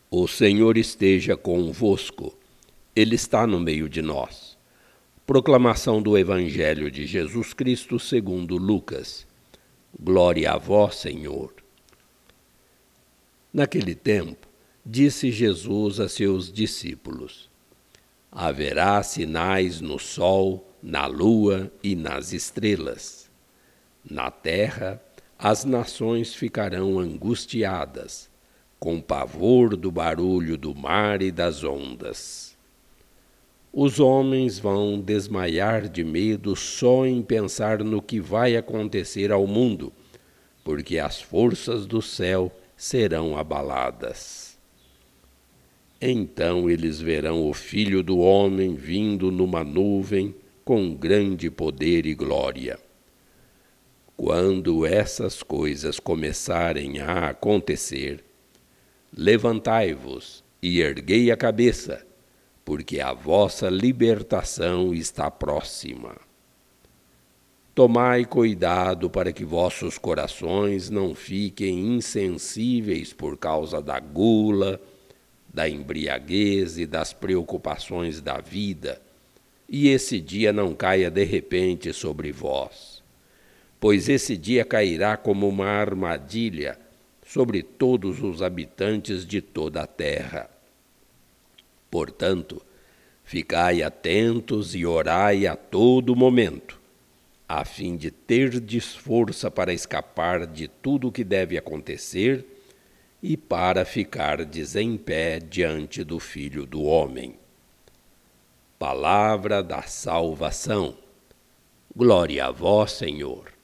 O Senhor esteja convosco, Ele está no meio de nós. Proclamação do Evangelho de Jesus Cristo segundo Lucas. Glória a vós, Senhor. Naquele tempo, disse Jesus a seus discípulos: haverá sinais no sol, na lua e nas estrelas. Na terra, as nações ficarão angustiadas, com pavor do barulho do mar e das ondas. Os homens vão desmaiar de medo só em pensar no que vai acontecer ao mundo, porque as forças do céu serão abaladas. Então eles verão o Filho do Homem vindo numa nuvem com grande poder e glória. Quando essas coisas começarem a acontecer, levantai-vos e erguei a cabeça, porque a vossa libertação está próxima. Tomai cuidado para que vossos corações não fiquem insensíveis por causa da gula, da embriaguez e das preocupações da vida, e esse dia não caia de repente sobre vós, pois esse dia cairá como uma armadilha sobre todos os habitantes de toda a terra. Portanto, ficai atentos e orai a todo momento, a fim de terdes força para escapar de tudo o que deve acontecer e para ficardes em pé diante do Filho do Homem. Palavra da salvação. Glória a vós, Senhor.